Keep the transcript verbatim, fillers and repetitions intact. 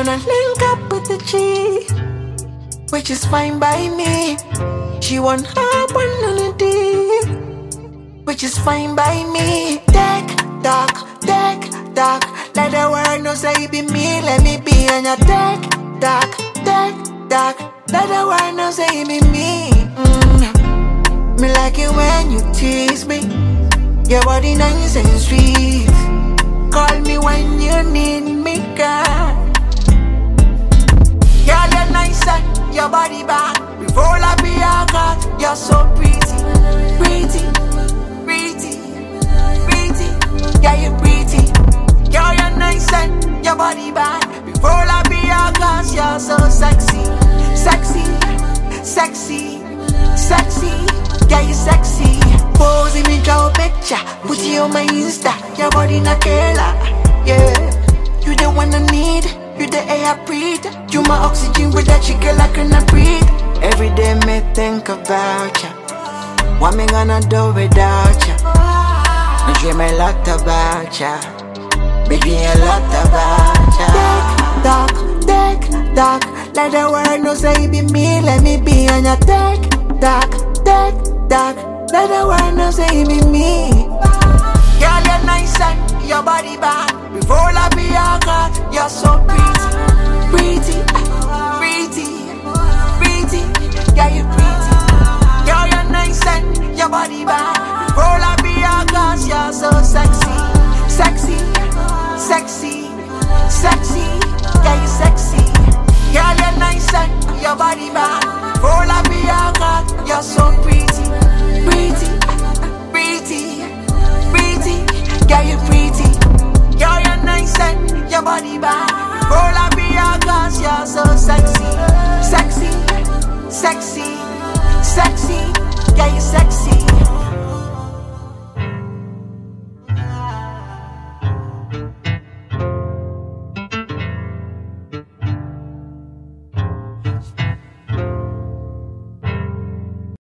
wanna link up with the G, which is fine by me. She want hop on the D, which is fine by me. Deck, dark, deck, dark. Let the world know say it be me. Let me be on your deck, dark, deck, dark. Let the world know say it be me. Mm. Me like it when you tease me. Your body nice and sweet. Call me when you need me, girl. Girl, you're nice and your body bad. Before I be your girl, you're so pretty, pretty, pretty, pretty. Yeah, you're pretty. Girl, you're nice and your body bad. Before I be your girl, you're so sexy, sexy, sexy, sexy. Yeah, you're sexy. Pose me, draw a picture, put you on my Insta. Your body not killer, yeah. You the one I need, you the air I breathe. You my oxygen, without you girl I cannot breathe. Every day me think about ya. What me gonna do without ya? Me dream a lot about ya, baby a lot about ya. Deck, dark, deck, dark. Let the world know say it be me. Let me be on your deck, dark, deck, dark. Let the world know say it be me. Girl, you're nice and your body bad. Before I be your girl, you're so pretty, pretty, pretty, pretty. Yeah, you're pretty. Girl, you're nice and your body bad. Before I be your girl, you're so sexy, sexy, sexy, sexy. Yeah, you're sexy. Girl, you're nice and your body bad. Before I be your girl, you're so pretty, pretty, pretty, pretty. Yeah, you're pretty. Girl, you're nice and your body bad. Before I be your girl, you're so sexy, sexy, sexy, sexy. Yeah, you're sexy.